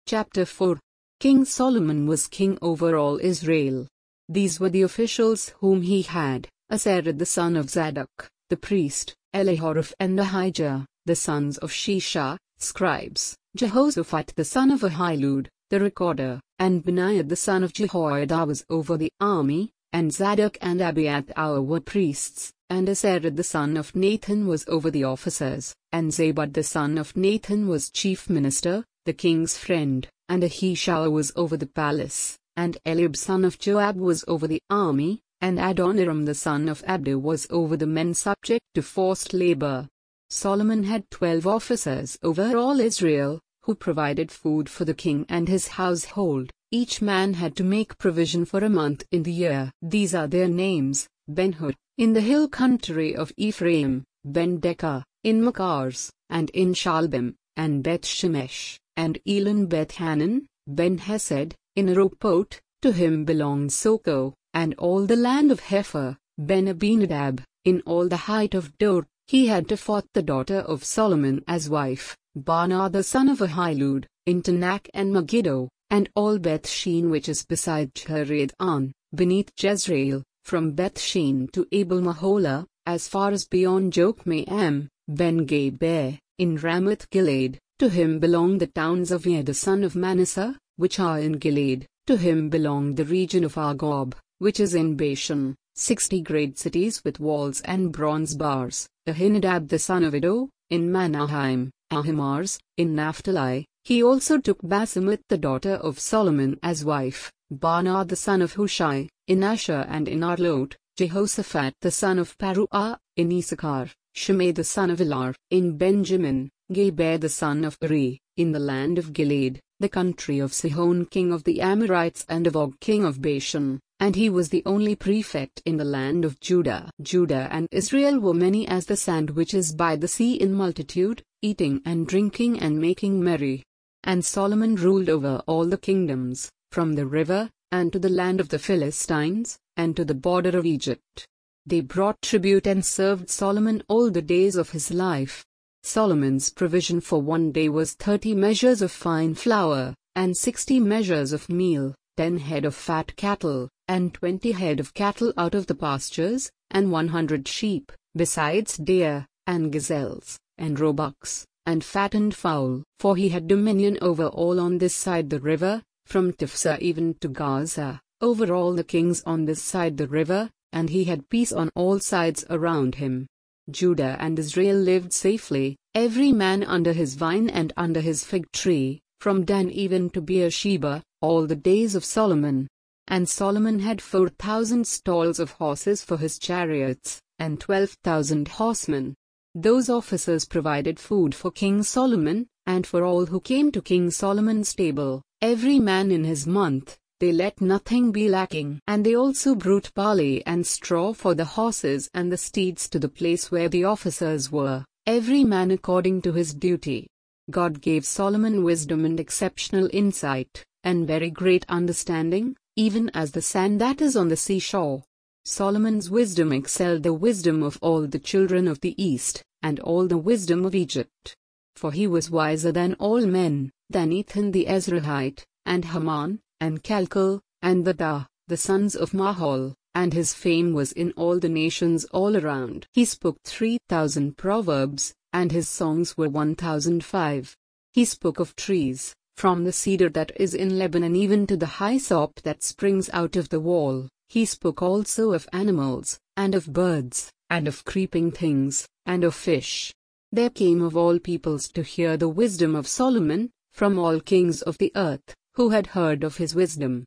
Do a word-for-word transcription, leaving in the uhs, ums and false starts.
Chapter four. King Solomon was king over all Israel. These were the officials whom he had: Asared the son of Zadok, the priest; Elihoreph and Ahijah, the sons of Shisha, scribes; Jehoshaphat the son of Ahilud, the recorder; and Benaiah the son of Jehoiada was over the army; and Zadok and Abiathar were priests; and Asared the son of Nathan was over the officers; and Zabad the son of Nathan was chief minister, the king's friend; and Ahishua was over the palace; and Eliab son of Joab was over the army; and Adoniram the son of Abda was over the men subject to forced labor. Solomon had twelve officers over all Israel, who provided food for the king and his household. Each man had to make provision for a month in the year. These are their names: Ben-Hur, in the hill country of Ephraim; Ben-Dekkah, in Makars, and in Shalbim, and Beth-Shemesh, and Elon Beth-Hanan; Ben-Hesed, in Aropot, to him belonged Soko, and all the land of Hepher; Ben-Abinadab, in all the height of Dor. He had Tophath the daughter of Solomon as wife; Baanah the son of Ahilud, in Tanakh and Megiddo; and all Beth-Shean which is beside Cheredon, beneath Jezreel, from Beth-Shean to Abel-Maholah, as far as beyond Jokmeam; Ben-Geber, in Ramoth-Gilead, to him belonged the towns of Yer the son of Manasseh, which are in Gilead; to him belonged the region of Argob, which is in Bashan, sixty great cities with walls and bronze bars; Ahinadab the son of Iddo, in Manaheim; Ahimaaz, in Naphtali. He also took Basemath the daughter of Solomon as wife; Baanah the son of Hushai, in Asher and in Arlot; Jehoshaphat the son of Paruah, in Issachar; Shimei the son of Elar, in Benjamin; Geber the son of Uri, in the land of Gilead, the country of Sihon king of the Amorites and of Og king of Bashan, and he was the only prefect in the land of Judah. Judah and Israel were many as the sand which is by the sea in multitude, eating and drinking and making merry. And Solomon ruled over all the kingdoms, from the river, and to the land of the Philistines, and to the border of Egypt. They brought tribute and served Solomon all the days of his life. Solomon's provision for one day was thirty measures of fine flour, and sixty measures of meal, ten head of fat cattle, and twenty head of cattle out of the pastures, and one hundred sheep, besides deer, and gazelles, and roebucks, and fattened fowl. For he had dominion over all on this side the river, from Tiphsah even to Gaza, over all the kings on this side the river, and he had peace on all sides around him. Judah and Israel lived safely, every man under his vine and under his fig tree, from Dan even to Beersheba, all the days of Solomon. And Solomon had four thousand stalls of horses for his chariots, and twelve thousand horsemen. Those officers provided food for King Solomon, and for all who came to King Solomon's table, every man in his month. They let nothing be lacking. And they also brought barley and straw for the horses and the steeds to the place where the officers were, every man according to his duty. God gave Solomon wisdom and exceptional insight, and very great understanding, even as the sand that is on the seashore. Solomon's wisdom excelled the wisdom of all the children of the East, and all the wisdom of Egypt. For he was wiser than all men, than Ethan the Ezrahite, and Haman, and Chalcol, and Bada, the sons of Mahol, and his fame was in all the nations all around. He spoke three thousand proverbs, and his songs were one thousand five. He spoke of trees, from the cedar that is in Lebanon even to the hyssop that springs out of the wall. He spoke also of animals, and of birds, and of creeping things, and of fish. There came of all peoples to hear the wisdom of Solomon, from all kings of the earth, who had heard of his wisdom.